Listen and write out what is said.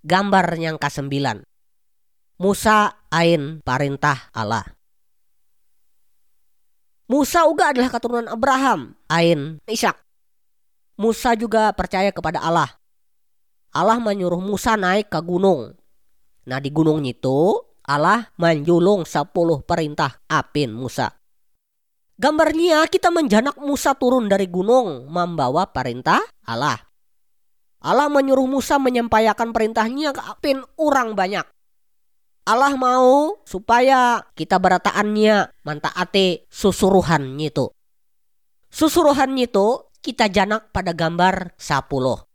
Gambar yang ke-9. Musa ain parintah Allah. Musa uga adalah keturunan Abraham, ain Ishak. Musa juga percaya kepada Allah. Allah menyuruh Musa naik ke gunung. Nah, di gunung itu Allah menjulung 10 perintah apin Musa. Gambarnya kita menjanak Musa turun dari gunung membawa perintah Allah. Allah menyuruh Musa menyampaikan perintahnya ke apin orang banyak. Allah mau supaya kita berataannya mantaati susuruhan itu. Susuruhan itu kita janak pada gambar 10.